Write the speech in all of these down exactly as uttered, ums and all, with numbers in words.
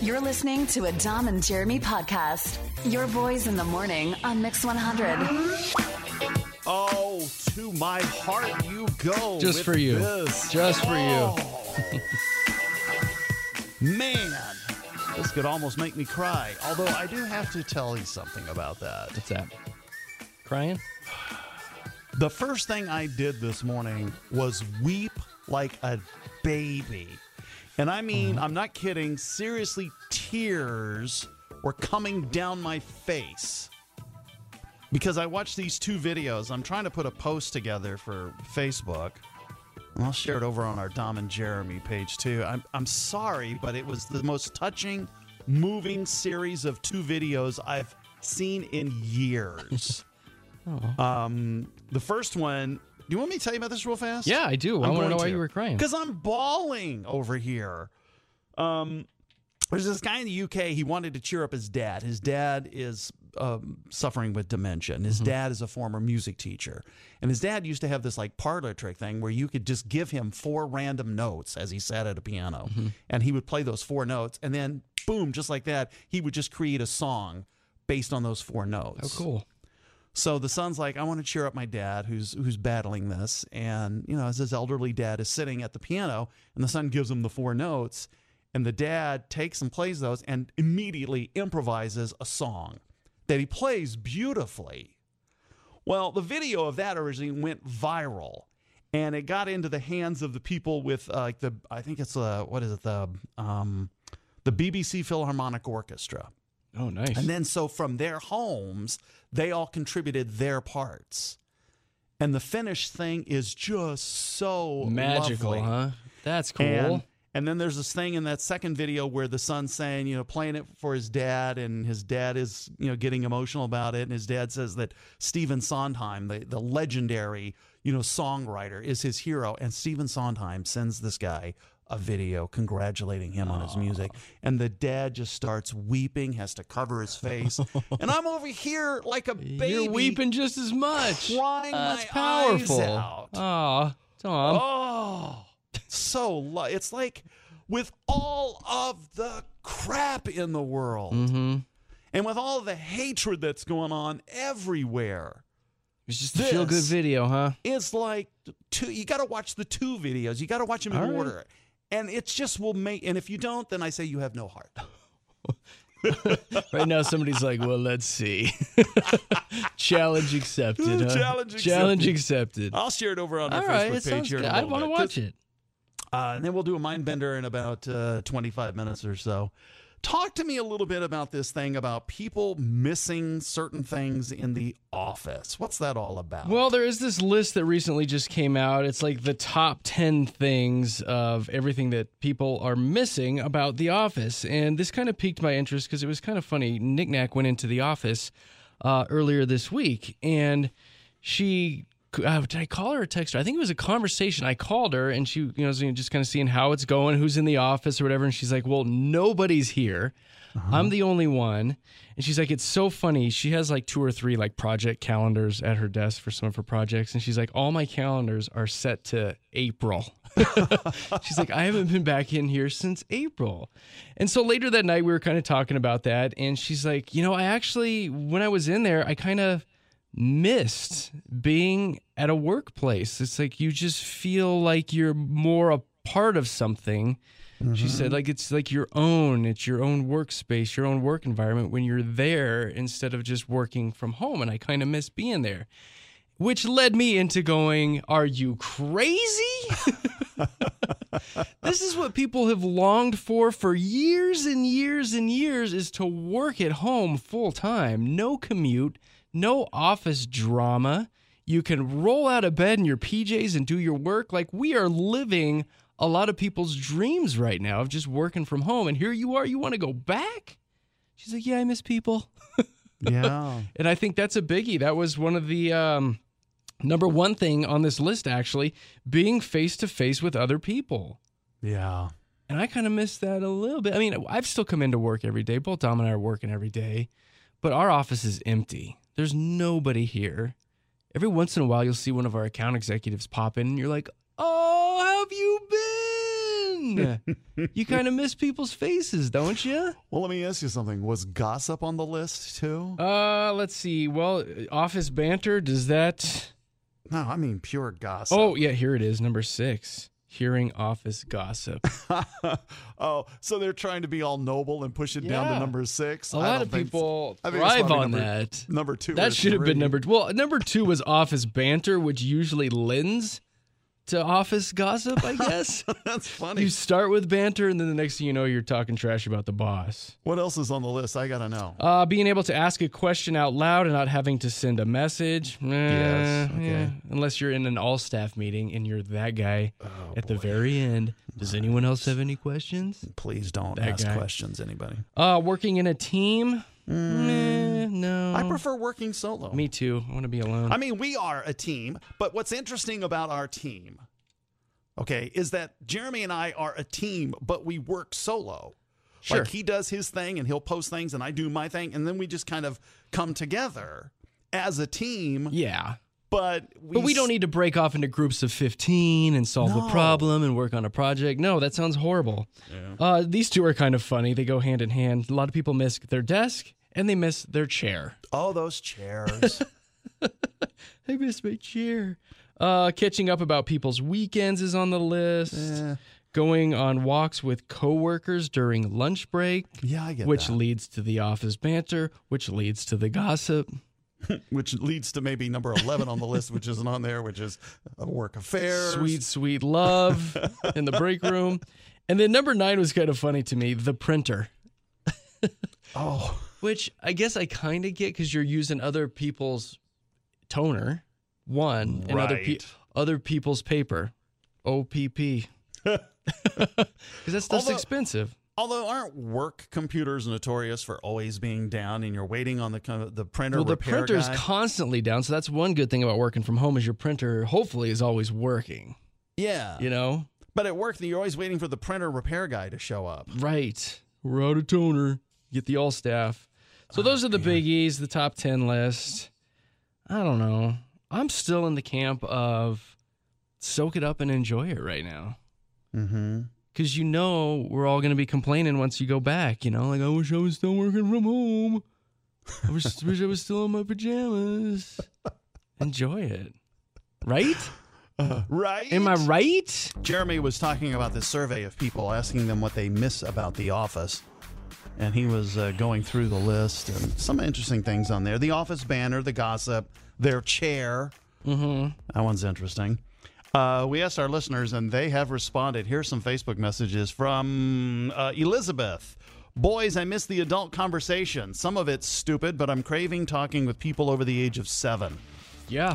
You're listening to a Dom and Jeremy podcast. Your boys in the morning on Mix one hundred. Oh, to my heart you go. Just for you. This. Just for oh. you. Man, this could almost make me cry. Although I do have to tell you something about that. What's that? Crying? The first thing I did this morning was weep like a baby. And I mean, I'm not kidding. Seriously, tears were coming down my face because I watched these two videos. I'm trying to put a post together for Facebook. I'll share it over on our Dom and Jeremy page too. I'm I'm sorry, but it was the most touching, moving series of two videos I've seen in years. oh. Um, the first one. Do you want me to tell you about this real fast? Yeah, I do. I'm I want to know to. why you were crying. Because I'm bawling over here. Um, there's this guy in the U K. He wanted to cheer up his dad. His dad is um, suffering with dementia. And his mm-hmm. dad is a former music teacher. And his dad used to have this like parlor trick thing where you could just give him four random notes as he sat at a piano. Mm-hmm. And he would play those four notes. And then, boom, just like that, he would just create a song based on those four notes. Oh, cool. So the son's like, I want to cheer up my dad who's who's battling this. And, you know, as his elderly dad is sitting at the piano and the son gives him the four notes and the dad takes and plays those and immediately improvises a song that he plays beautifully. Well, the video of that originally went viral and it got into the hands of the people with uh, like the, I think it's, uh, what is it, the, um, the B B C Philharmonic Orchestra. Oh, nice. And then so from their homes, they all contributed their parts. And the finished thing is just so magical, lovely. huh? That's cool. And, and then there's this thing in that second video where the son's saying, you know, playing it for his dad, and his dad is, you know, getting emotional about it. And his dad says that Stephen Sondheim, the, the legendary, you know, songwriter, is his hero. And Stephen Sondheim sends this guy a video congratulating him on his music, and the dad just starts weeping, has to cover his face, and I'm over here like a baby. You're weeping just as much. Crying uh, my that's powerful. eyes out. Aw, Tom. Oh, so lo- it's like with all of the crap in the world, mm-hmm. and with all the hatred that's going on everywhere. It's just a feel-good video, huh? It's like two. You got to watch the two videos. You got to watch them in all order. Right. And it just will make, and if you don't, then I say you have no heart. Right now, somebody's like, well, let's see. Challenge accepted, huh? Challenge accepted. Challenge accepted. I'll share it over on our All Facebook right, it page here in good. a I little want to bit. watch it. Uh, and then we'll do a mind bender in about uh, twenty-five minutes or so. Talk to me a little bit about this thing about people missing certain things in the office. What's that all about? Well, there is this list that recently just came out. It's like the top ten things of everything that people are missing about the office. And this kind of piqued my interest because it was kind of funny. Nick Nack went into the office uh, earlier this week, and she... Uh, did I call her or text her? I think it was a conversation. I called her, and she, you know, was just kind of seeing how it's going, who's in the office or whatever. And she's like, well, nobody's here. Uh-huh. I'm the only one. And she's like, it's so funny. She has like two or three like project calendars at her desk for some of her projects. And she's like, all my calendars are set to April. She's like, I haven't been back in here since April. And so later that night, we were kind of talking about that. And she's like, you know, I actually, when I was in there, I kind of missed being at a workplace. It's like you just feel like you're more a part of something. Mm-hmm. She said, like, it's like your own, it's your own workspace, your own work environment when you're there instead of just working from home. And I kind of miss being there, which led me into going, are you crazy? This is what people have longed for for years and years and years, is to work at home full time. No commute. No office drama. You can roll out of bed in your P Js and do your work. Like, we are living a lot of people's dreams right now of just working from home. And here you are, you want to go back? She's like, yeah, I miss people. Yeah. And I think that's a biggie. That was one of the um, number one thing on this list, actually, being face-to-face with other people. Yeah. And I kind of miss that a little bit. I mean, I've still come into work every day. Both Dom and I are working every day. But our office is empty. There's nobody here. Every once in a while, you'll see one of our account executives pop in, and you're like, oh, how have you been? fun. You kind of miss people's faces, don't you? Well, let me ask you something. Was gossip on the list too? Uh, let's see. Well, office banter, does that... No, I mean pure gossip. Oh, yeah, here it is, number six. Hearing office gossip. Oh, so they're trying to be all noble and push it down Yeah. to number six? A I lot don't of think people so. I think it's thrive probably on number, that. Number two. That or should have been three. number two. Well, number two was office banter, which usually lends to office gossip, I guess. That's funny. You start with banter, and then the next thing you know, you're talking trash about the boss. What else is on the list? I gotta know. Uh, being able to ask a question out loud and not having to send a message. Eh, Yes, okay. yeah. Unless you're in an all-staff meeting and you're that guy Oh, at the very end. Does anyone else have any questions? Please don't That ask guy. questions, anybody. Uh, working in a team? Eh, no. I prefer working solo. Me too. I want to be alone. I mean, we are a team, but what's interesting about our team, okay, is that Jeremy and I are a team, but we work solo. Sure. Like he does his thing and he'll post things and I do my thing, and then we just kind of come together as a team. yeah. But we, But we don't need to break off into groups of fifteen and solve No. a problem and work on a project. No, that sounds horrible. Uh, these two are kind of funny. They go hand in hand. A lot of people miss their desk and they miss their chair. Oh, those chairs. I miss my chair. Uh, catching up about people's weekends is on the list. Eh. Going on walks with coworkers during lunch break, Yeah, I get which that. leads to the office banter, which leads to the gossip. Which leads to maybe number eleven on the list, which isn't on there, which is uh, work affairs. Sweet, sweet love in the break room. And then number nine was kind of funny to me, the printer. Oh, Which I guess I kind of get because you're using other people's toner, one, and other, pe- Right. other people's paper, O P P. Because that stuff's Although- expensive. although aren't work computers notorious for always being down, and you're waiting on the kind of- the printer Well, the repair printer's guy? constantly down, so that's one good thing about working from home is your printer hopefully is always working, yeah, you know? but at work you're always waiting for the printer repair guy to show up. Right. We're out of toner. Get the all staff. So those are the biggies, the top ten list. I don't know. I'm still in the camp of soak it up and enjoy it right now. Mm-hmm. Because you know we're all going to be complaining once you go back. You know, like, I wish I was still working from home. I wish, wish I was still in my pajamas. Enjoy it. Right? Uh, right? Am I right? Jeremy was talking about this survey of people, asking them what they miss about The Office. And he was uh, going through the list, and some interesting things on there. The Office banner, the gossip, their chair. Mm-hmm. That one's interesting. Uh, we asked our listeners, and they have responded. Here's some Facebook messages from uh, Elizabeth. Boys, I miss the adult conversation. Some of it's stupid, but I'm craving talking with people over the age of seven. Yeah.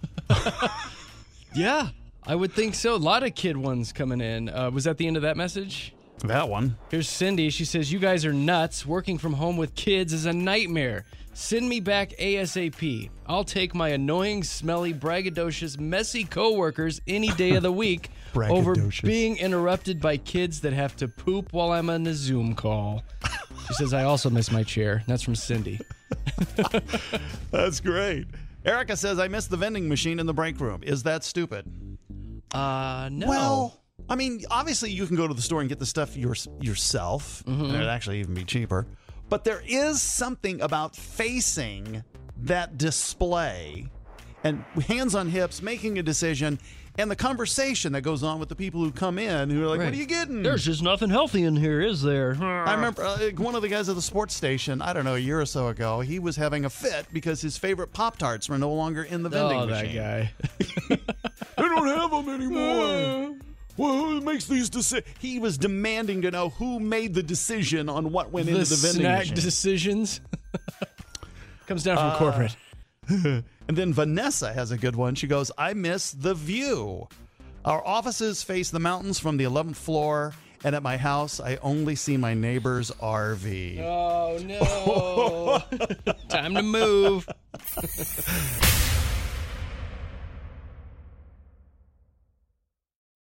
Yeah, I would think so. A lot of kid ones coming in. Uh, was that the end of that message? That one. Here's Cindy. She says, you guys are nuts. Working from home with kids is a nightmare. Send me back ASAP. I'll take my annoying, smelly, braggadocious, messy coworkers any day of the week over Braggadocious. being interrupted by kids that have to poop while I'm on a Zoom call. She says, I also miss my chair. That's from Cindy. That's great. Erica says, I miss the vending machine in the break room. Is that stupid? Uh, no. Well, I mean, obviously you can go to the store and get the stuff your, yourself, and it'd actually even be cheaper. But there is something about facing that display and hands on hips, making a decision, and the conversation that goes on with the people who come in who are like, Right. what are you getting? There's just nothing healthy in here, is there? I remember uh, one of the guys at the sports station, I don't know, a year or so ago, he was having a fit because his favorite Pop-Tarts were no longer in the vending Oh, machine. that guy. They don't have them anymore. Well, who makes these decisions? He was demanding to know who made the decision on what went the into the vending snack machine. decisions comes down from corporate. And then Vanessa has a good one. She goes, I miss the view. Our offices face the mountains from the eleventh floor, and at my house, I only see my neighbor's R V. Oh no! Time to move.